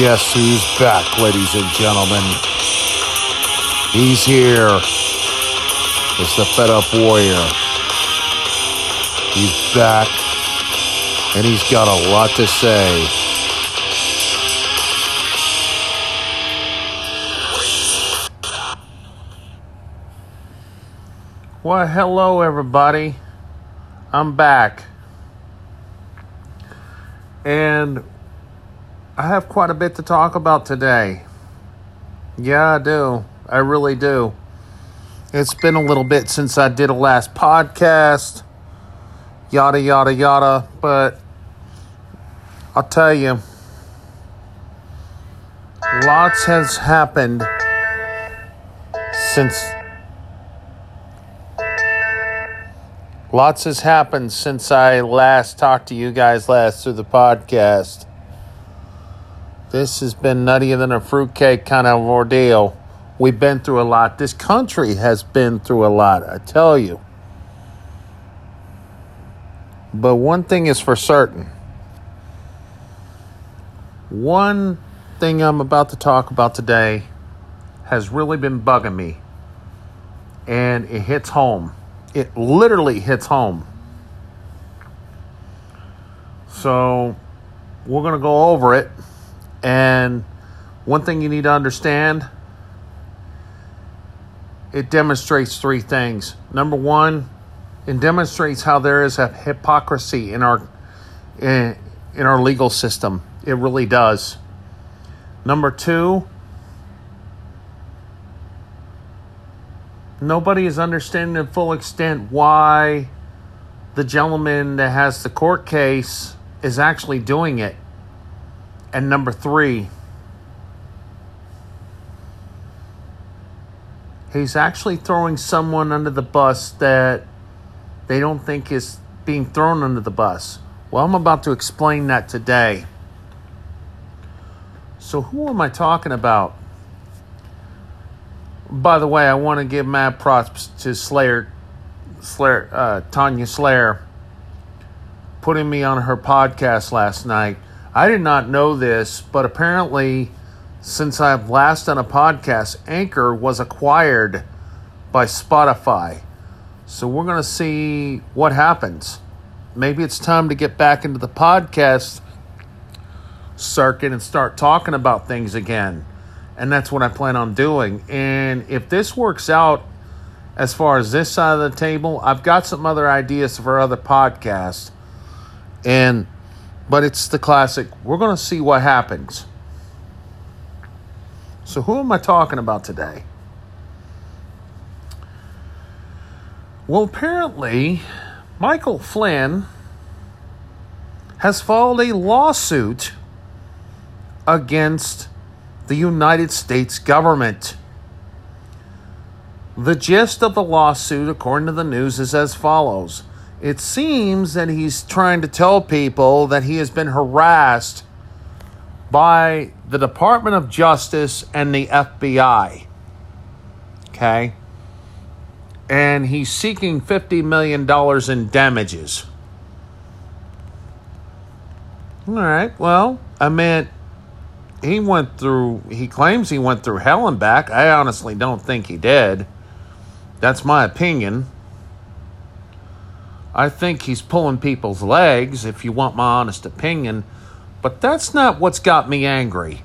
Guess who's back, ladies and gentlemen? He's here. It's the Fed Up Warrior. He's back, and he's got a lot to say. Well, hello, everybody. I'm back. And I have quite a bit to talk about today. Yeah, I do. I really do. It's been a little bit since I did a last podcast. Yada, yada, yada. But I'll tell you, lots has happened since I last talked to you guys last through the podcast. This has been nuttier than a fruitcake kind of ordeal. We've been through a lot. This country has been through a lot, I tell you. But one thing is for certain. One thing I'm about to talk about today has really been bugging me. And it hits home. It literally hits home. So we're going to go over it. And one thing you need to understand, it demonstrates three things. Number one, it demonstrates how there is a hypocrisy in our legal system. It really does. Number two, nobody is understanding to full extent why the gentleman that has the court case is actually doing it. And number three, he's actually throwing someone under the bus that they don't think is being thrown under the bus. Well, I'm about to explain that today. So who am I talking about? By the way, I want to give mad props to Tanya Slayer, putting me on her podcast last night. I did not know this, but apparently, since I've last done a podcast, Anchor was acquired by Spotify. So we're going to see what happens. Maybe it's time to get back into the podcast circuit and start talking about things again. And that's what I plan on doing. And if this works out as far as this side of the table, I've got some other ideas for other podcasts. But it's the classic. We're going to see what happens. So who am I talking about today? Well, apparently, Michael Flynn has filed a lawsuit against the United States government. The gist of the lawsuit, according to the news, is as follows. It seems that he's trying to tell people that he has been harassed by the Department of Justice and the FBI. Okay? And he's seeking $50 million in damages. All right, well, I mean, he claims he went through hell and back. I honestly don't think he did. That's my opinion. I think he's pulling people's legs, if you want my honest opinion. But that's not what's got me angry.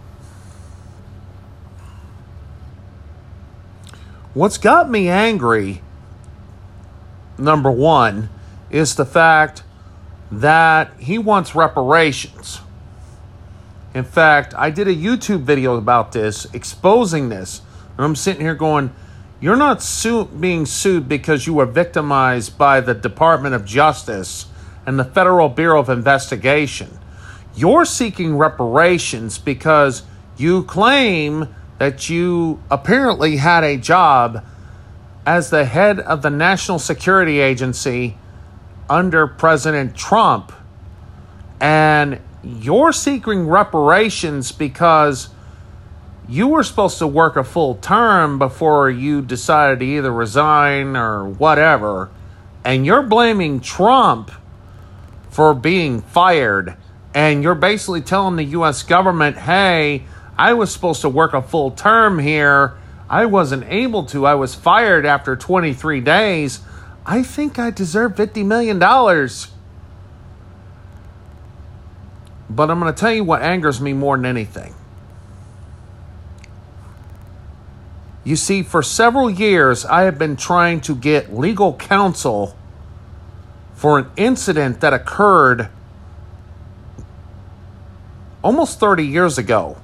What's got me angry, number one, is the fact that he wants reparations. In fact, I did a YouTube video about this, exposing this. And I'm sitting here going, you're not being sued because you were victimized by the Department of Justice and the Federal Bureau of Investigation. You're seeking reparations because you claim that you apparently had a job as the head of the National Security Agency under President Trump. And you're seeking reparations because you were supposed to work a full term before you decided to either resign or whatever. And you're blaming Trump for being fired And you're basically telling the U.S. government, hey, I was supposed to work a full term here. I wasn't able to. I was fired after 23 days. I think I deserve $50 million. But I'm going to tell you what angers me more than anything. You see, for several years, I have been trying to get legal counsel for an incident that occurred almost 30 years ago.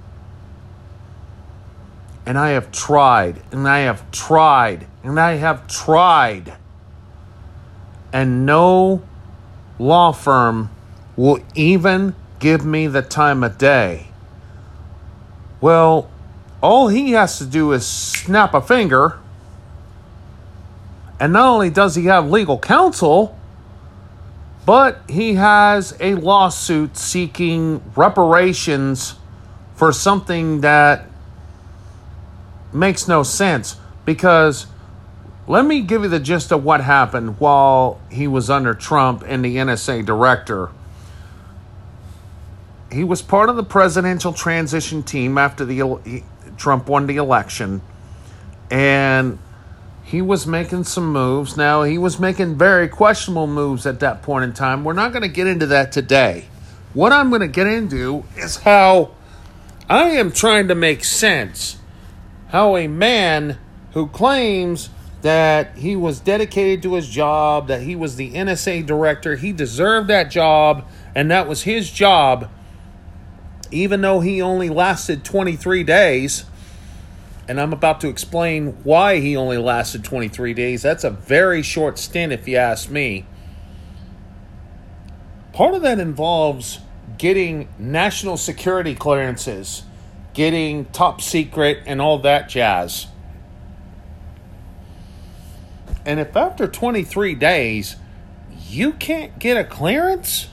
And I have tried, and I have tried, and I have tried. And no law firm will even give me the time of day. Well, all he has to do is snap a finger. And not only does he have legal counsel, but he has a lawsuit seeking reparations for something that makes no sense. Because let me give you the gist of what happened while he was under Trump and the NSA director. He was part of the presidential transition team after Trump won the election. And he was making some moves. Now, he was making very questionable moves at that point in time. We're not going to get into that today. What I'm going to get into is how I am trying to make sense how a man who claims that he was dedicated to his job, that he was the NSA director, he deserved that job, and that was his job, even though he only lasted 23 days. And I'm about to explain why he only lasted 23 days. That's a very short stint, if you ask me. Part of that involves getting national security clearances, getting top secret, and all that jazz. And if after 23 days, you can't get a clearance,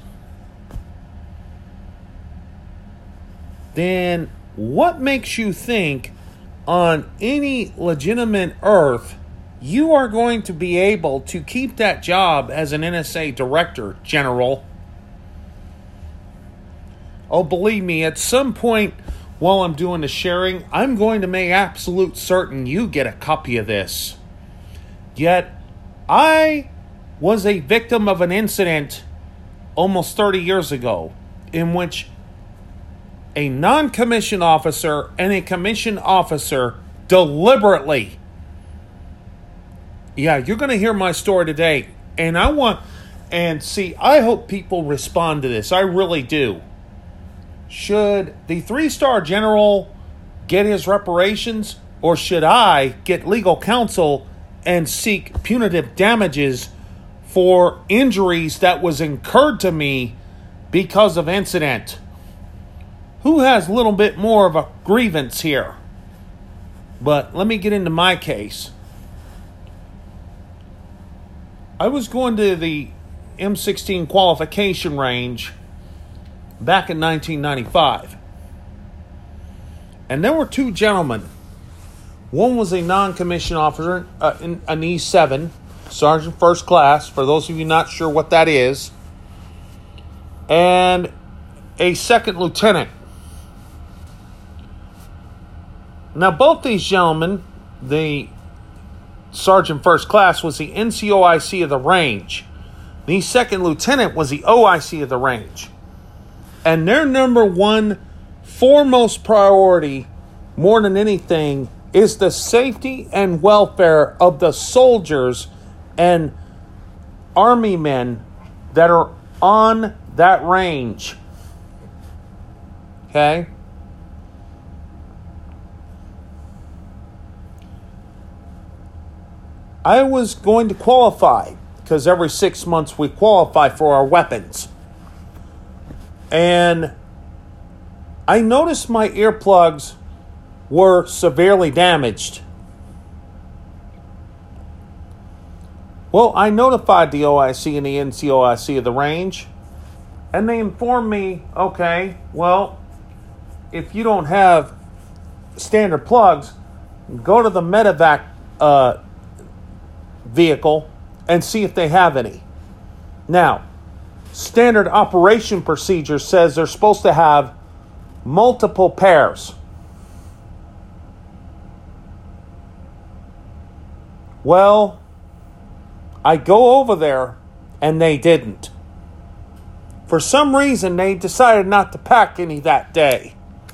then what makes you think on any legitimate earth you are going to be able to keep that job as an NSA director, General? Oh, believe me, at some point while I'm doing the sharing, I'm going to make absolute certain you get a copy of this. Yet, I was a victim of an incident almost 30 years ago in which a non-commissioned officer and a commissioned officer deliberately, you're going to hear my story today. And I hope people respond to this. I really do. Should the 3-star general get his reparations, or should I get legal counsel and seek punitive damages for injuries that was incurred to me because of incident? Who has a little bit more of a grievance here? But let me get into my case. I was going to the M16 qualification range back in 1995. And there were two gentlemen. One was a non-commissioned officer, an E7, Sergeant First Class, for those of you not sure what that is, and a second lieutenant. Now, both these gentlemen, the Sergeant First Class was the NCOIC of the range. The second lieutenant was the OIC of the range. And their number one foremost priority, more than anything, is the safety and welfare of the soldiers and army men that are on that range. Okay? I was going to qualify because every 6 months we qualify for our weapons. And I noticed my earplugs were severely damaged. Well, I notified the OIC and the NCOIC of the range, and they informed me, okay, well, if you don't have standard plugs, go to the medevac vehicle and see if they have any. Now, standard operation procedure says they're supposed to have multiple pairs. Well, I go over there and they didn't. For some reason, they decided not to pack any that day.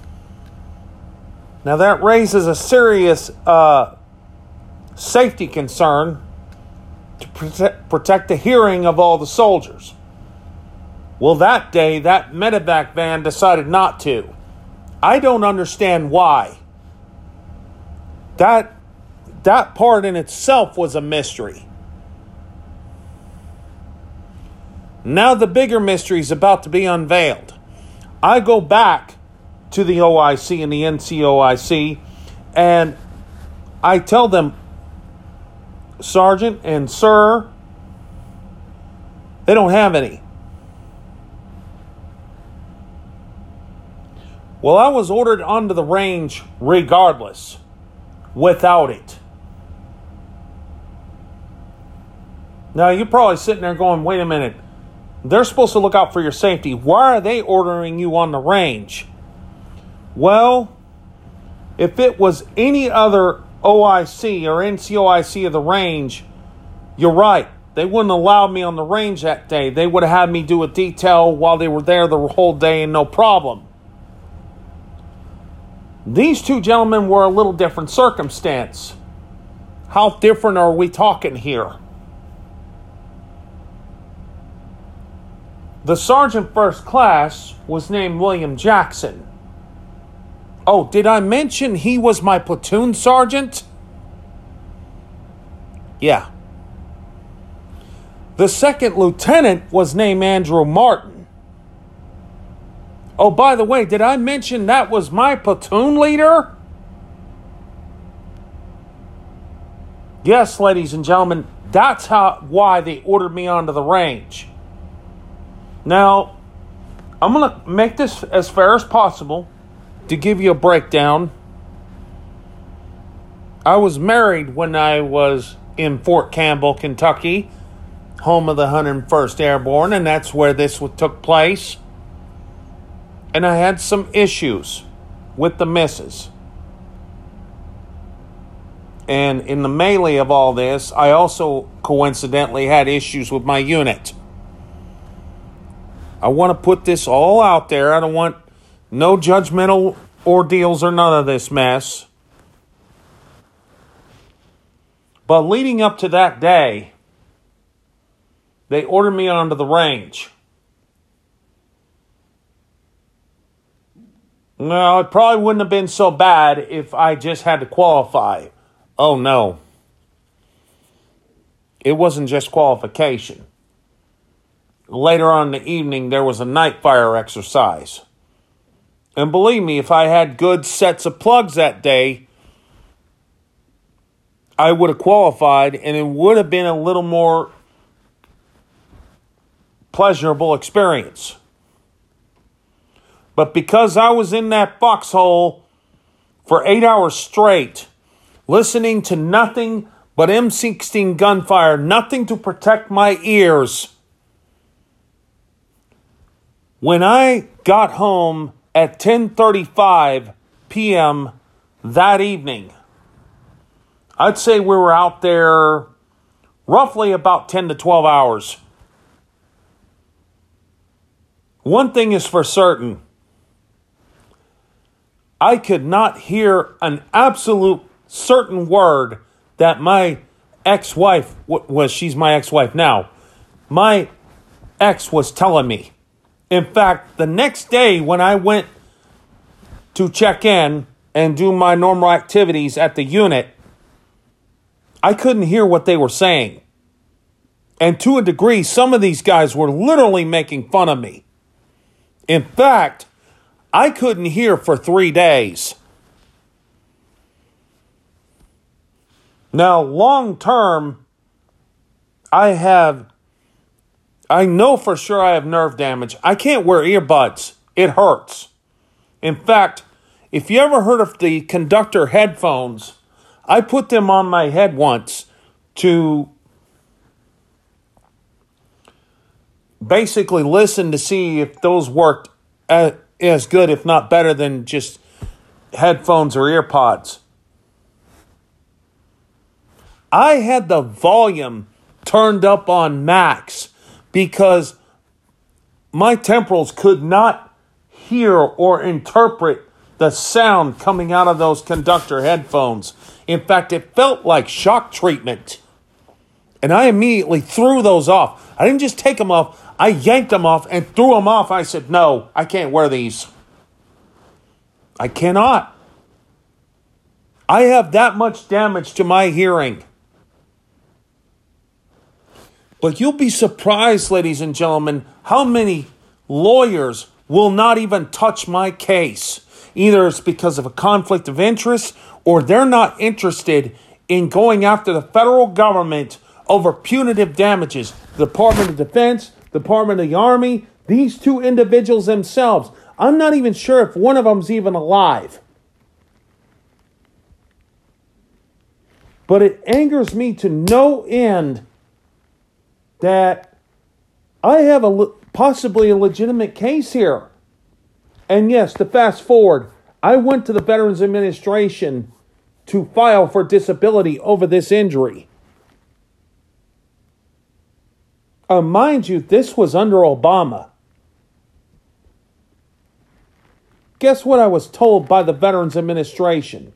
Now that raises a serious safety concern to protect the hearing of all the soldiers. Well, that day, that medevac van decided not to. I don't understand why. That part in itself was a mystery. Now the bigger mystery is about to be unveiled. I go back to the OIC and the NCOIC, and I tell them, Sergeant and Sir, they don't have any. Well, I was ordered onto the range regardless, without it. Now, you're probably sitting there going, wait a minute. They're supposed to look out for your safety. Why are they ordering you on the range? Well, if it was any other OIC or NCOIC of the range, you're right. They wouldn't allow me on the range that day. They would have had me do a detail while they were there the whole day and no problem. These two gentlemen were a little different circumstance. How different are we talking here? The Sergeant First Class was named William Jackson. Oh, did I mention he was my platoon sergeant? Yeah. The second lieutenant was named Andrew Martin. Oh, by the way, did I mention that was my platoon leader? Yes, ladies and gentlemen, that's why they ordered me onto the range. Now, I'm going to make this as fair as possible to give you a breakdown. I was married when I was in Fort Campbell, Kentucky, home of the 101st Airborne, and that's where this took place. And I had some issues with the missus. And in the melee of all this, I also coincidentally had issues with my unit. I want to put this all out there. I don't want no judgmental ordeals or none of this mess. But leading up to that day, they ordered me onto the range. No, it probably wouldn't have been so bad if I just had to qualify. Oh, no. It wasn't just qualification. Later on in the evening, there was a night fire exercise. And believe me, if I had good sets of plugs that day, I would have qualified, and it would have been a little more pleasurable experience. But because I was in that foxhole for 8 hours straight, listening to nothing but M16 gunfire, nothing to protect my ears, when I got home at 10:35 p.m. that evening, I'd say we were out there roughly about 10 to 12 hours. One thing is for certain. I could not hear an absolute certain word that my ex-wife, she's my ex-wife now, my ex was telling me. In fact, the next day when I went to check in and do my normal activities at the unit, I couldn't hear what they were saying. And to a degree, some of these guys were literally making fun of me. In fact, I couldn't hear for 3 days. Now, long term, I know for sure I have nerve damage. I can't wear earbuds. It hurts. In fact, if you ever heard of the conductor headphones, I put them on my head once to basically listened to see if those worked as good, if not better, than just headphones or ear pods. I had the volume turned up on max because my temporals could not hear or interpret the sound coming out of those conductor headphones. In fact, it felt like shock treatment. And I immediately threw those off. I didn't just take them off. I yanked them off and threw them off. I said, no, I can't wear these. I cannot. I have that much damage to my hearing. But you'll be surprised, ladies and gentlemen, how many lawyers will not even touch my case. Either it's because of a conflict of interest or they're not interested in going after the federal government over punitive damages. The Department of Defense, Department of the Army, these two individuals themselves. I'm not even sure if one of them's even alive. But it angers me to no end that I have possibly a legitimate case here. And yes, to fast forward, I went to the Veterans Administration to file for disability over this injury. Mind you, this was under Obama. Guess what I was told by the Veterans Administration?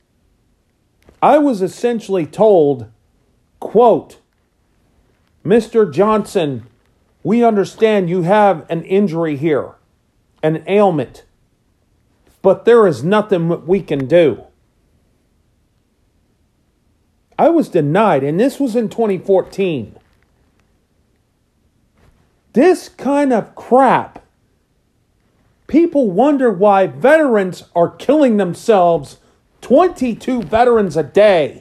I was essentially told, quote, Mr. Johnson, we understand you have an injury here, an ailment, but there is nothing we can do. I was denied, and this was in 2014. This kind of crap. People wonder why veterans are killing themselves, 22 veterans a day.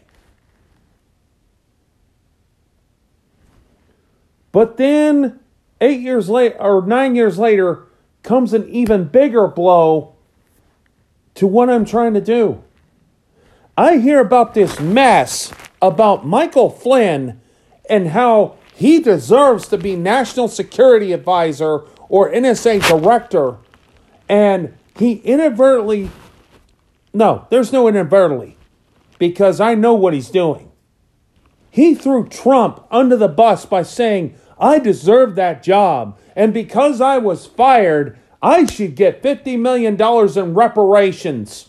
But then 8 years later, or 9 years later, comes an even bigger blow to what I'm trying to do. I hear about this mess about Michael Flynn and how he deserves to be National Security Advisor or NSA Director. And he inadvertently, no, there's no inadvertently, because I know what he's doing. He threw Trump under the bus by saying, I deserve that job. And because I was fired, I should get $50 million in reparations.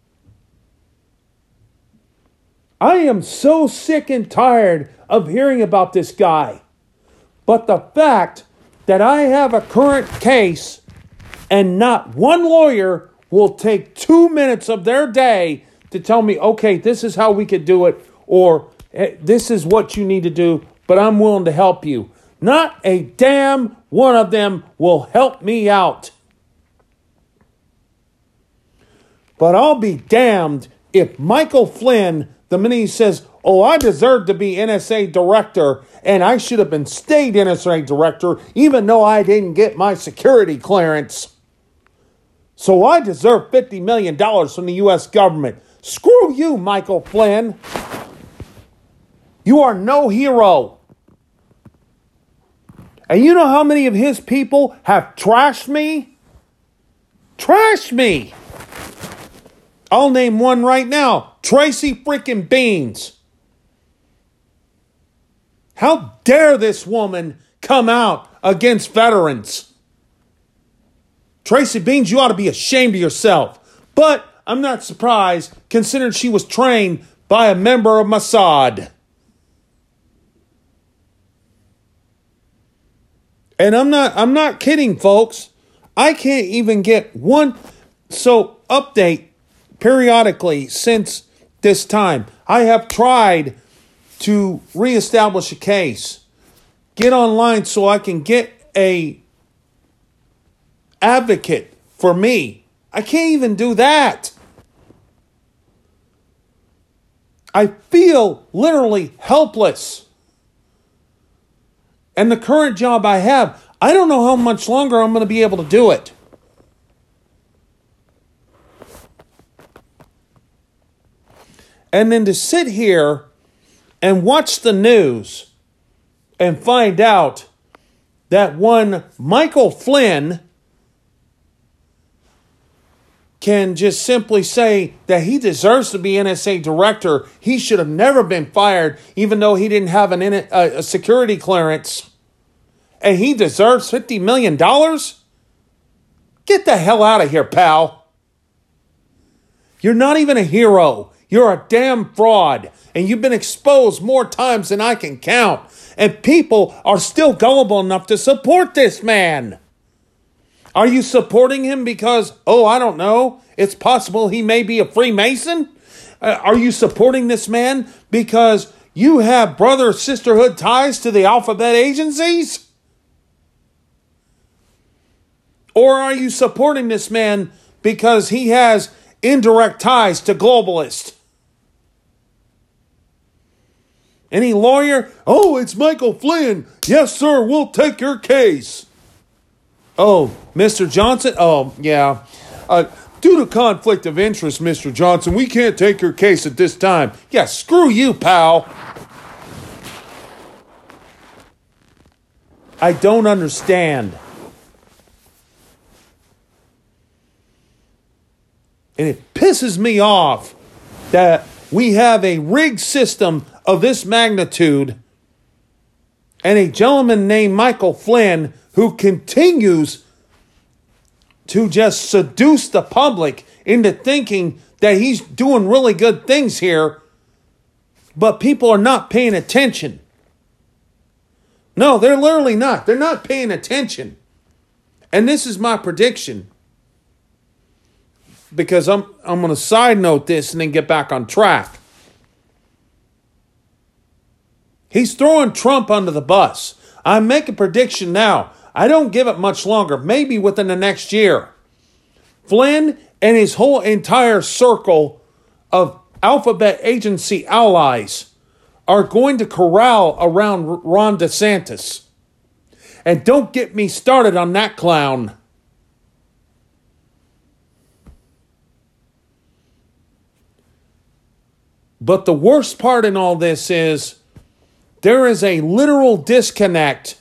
I am so sick and tired of hearing about this guy. But the fact that I have a current case and not one lawyer will take 2 minutes of their day to tell me, okay, this is how we could do it, or this is what you need to do, but I'm willing to help you. Not a damn one of them will help me out. But I'll be damned if Michael Flynn, the minute he says, oh, I deserve to be NSA director, and I should have been state NSA director, even though I didn't get my security clearance. So I deserve $50 million from the U.S. government. Screw you, Michael Flynn. You are no hero. And you know how many of his people have trashed me? Trashed me. I'll name one right now. Tracy freaking Beans. How dare this woman come out against veterans? Tracy Beans, you ought to be ashamed of yourself. But I'm not surprised, considering she was trained by a member of Mossad. And I'm not kidding, folks. I can't even get one update periodically since this time. I have tried to reestablish a case. Get online so I can get a advocate for me. I can't even do that. I feel literally helpless. And the current job I have, I don't know how much longer I'm going to be able to do it. And then to sit here and watch the news and find out that one Michael Flynn can just simply say that he deserves to be NSA director. He should have never been fired, even though he didn't have a security clearance. And he deserves $50 million? Get the hell out of here, pal. You're not even a hero. You're a damn fraud. And you've been exposed more times than I can count. And people are still gullible enough to support this man. Are you supporting him because, I don't know, it's possible he may be a Freemason? Are you supporting this man because you have brother or sisterhood ties to the alphabet agencies? Or are you supporting this man because he has indirect ties to globalists? Any lawyer? Oh, it's Michael Flynn. Yes, sir, we'll take your case. Oh, Mr. Johnson? Oh, yeah. Due to conflict of interest, Mr. Johnson, we can't take your case at this time. Yeah, screw you, pal. I don't understand. And it pisses me off that we have a rigged system of this magnitude and a gentleman named Michael Flynn who continues to just seduce the public into thinking that he's doing really good things here, but people are not paying attention. No, they're literally not. They're not paying attention. And this is my prediction. Because I'm going to side note this and then get back on track. He's throwing Trump under the bus. I make a prediction now. I don't give it much longer. Maybe within the next year. Flynn and his whole entire circle of alphabet agency allies are going to corral around Ron DeSantis. And don't get me started on that clown. But the worst part in all this is there is a literal disconnect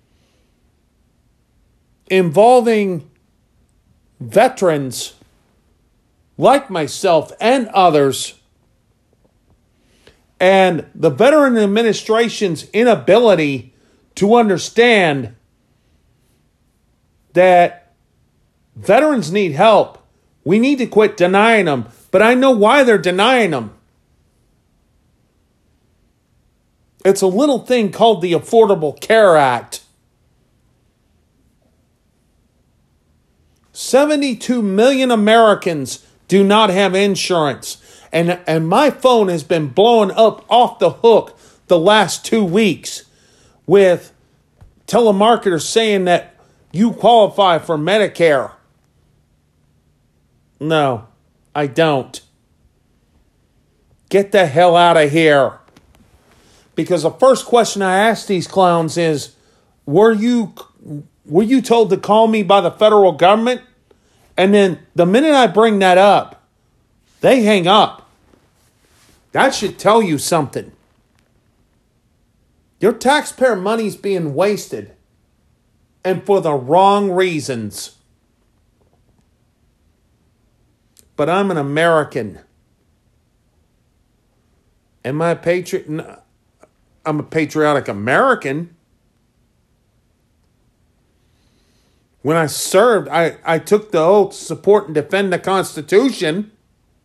involving veterans like myself and others, and the Veteran Administration's inability to understand that veterans need help. We need to quit denying them, but I know why they're denying them. It's a little thing called the Affordable Care Act. 72 million Americans do not have insurance. And my phone has been blowing up off the hook the last 2 weeks with telemarketers saying that you qualify for Medicare. No, I don't. Get the hell out of here. Because the first question I ask these clowns is, were you told to call me by the federal government? And then the minute I bring that up, they hang up. That should tell you something. Your taxpayer money's being wasted. And for the wrong reasons. But I'm an American. Am I a patriot? No. I'm a patriotic American. When I served, I took the oath to support and defend the Constitution.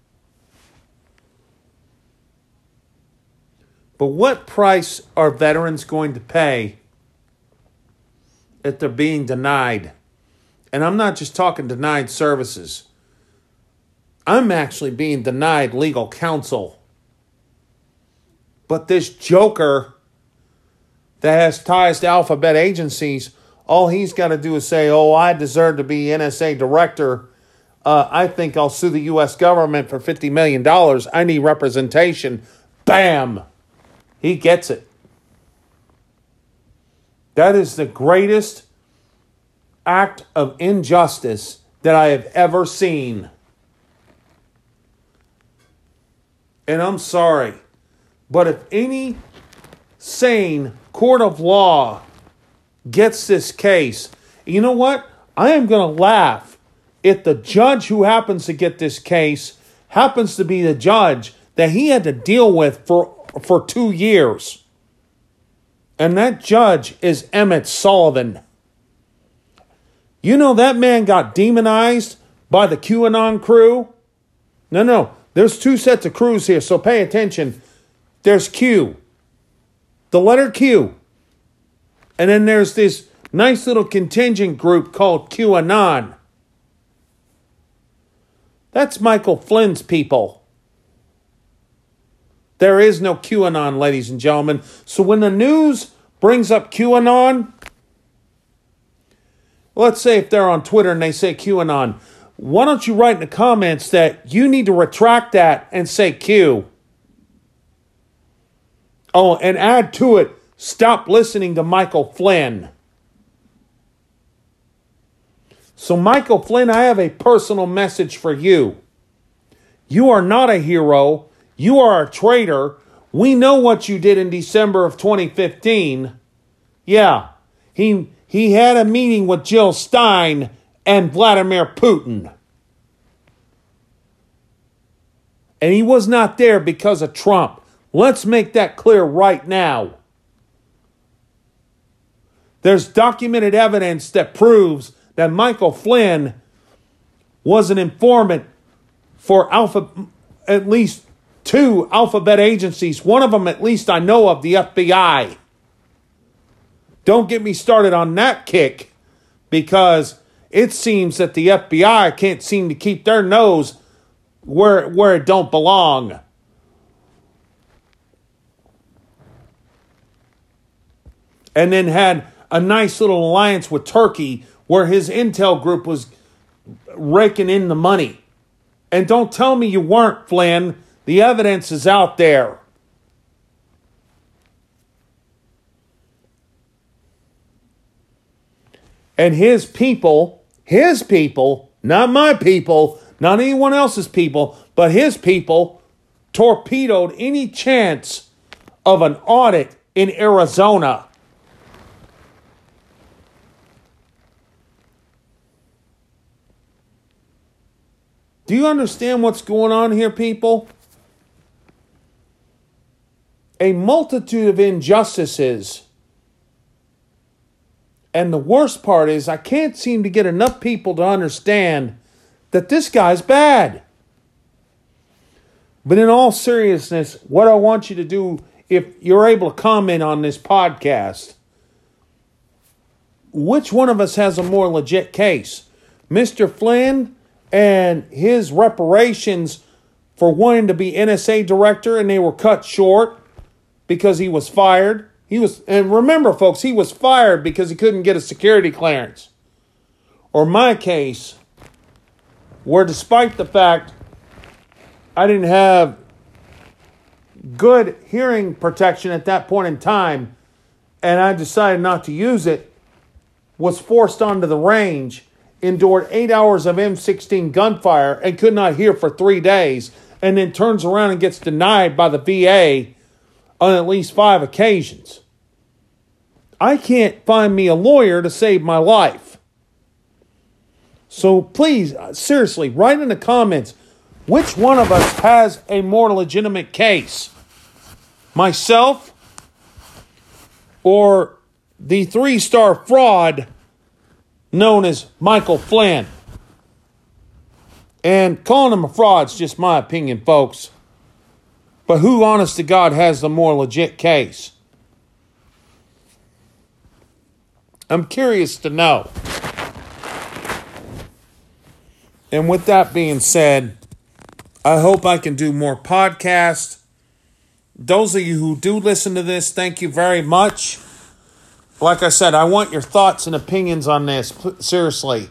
But what price are veterans going to pay if they're being denied? And I'm not just talking denied services. I'm actually being denied legal counsel. But this joker that has ties to alphabet agencies, all he's got to do is say, I deserve to be NSA director. I think I'll sue the U.S. government for $50 million. I need representation. Bam! He gets it. That is the greatest act of injustice that I have ever seen. And I'm sorry. But if any sane court of law gets this case. You know what? I am going to laugh if the judge who happens to get this case happens to be the judge that he had to deal with for 2 years. And that judge is Emmett Sullivan. You know that man got demonized by the QAnon crew? No. There's 2 sets of crews here, so pay attention. There's Q. The letter Q. And then there's this nice little contingent group called QAnon. That's Michael Flynn's people. There is no QAnon, ladies and gentlemen. So when the news brings up QAnon, let's say if they're on Twitter and they say QAnon, why don't you write in the comments that you need to retract that and say Q? Oh, and add to it, stop listening to Michael Flynn. So Michael Flynn, I have a personal message for you. You are not a hero. You are a traitor. We know what you did in December of 2015. Yeah, he had a meeting with Jill Stein and Vladimir Putin. And he was not there because of Trump. Let's make that clear right now. There's documented evidence that proves that Michael Flynn was an informant for at least 2 alphabet agencies. One of them, at least I know of, the FBI. Don't get me started on that kick, because it seems that the FBI can't seem to keep their nose where it don't belong. And then had a nice little alliance with Turkey where his intel group was raking in the money. And don't tell me you weren't, Flynn. The evidence is out there. And his people, not my people, not anyone else's people, but his people torpedoed any chance of an audit in Arizona. Do you understand what's going on here, people? A multitude of injustices. And the worst part is I can't seem to get enough people to understand that this guy's bad. But in all seriousness, what I want you to do, if you're able to comment on this podcast, which one of us has a more legit case? Mr. Flynn and his reparations for wanting to be NSA director, and they were cut short because he was fired. And remember, folks, he was fired because he couldn't get a security clearance. Or my case, where despite the fact I didn't have good hearing protection at that point in time, and I decided not to use it, was forced onto the range, endured 8 hours of M16 gunfire, and could not hear for 3 days, and then turns around and gets denied by the VA on at least 5 occasions. I can't find me a lawyer to save my life. So please, seriously, write in the comments, which one of us has a more legitimate case? Myself or the 3-star fraud known as Michael Flynn? And calling him a fraud is just my opinion, folks. But who, honest to God, has the more legit case? I'm curious to know. And with that being said, I hope I can do more podcasts. Those of you who do listen to this, thank you very much. Like I said, I want your thoughts and opinions on this, seriously.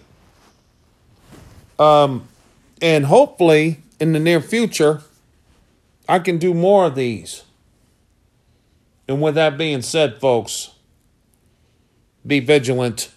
And hopefully, in the near future, I can do more of these. And with that being said, folks, be vigilant.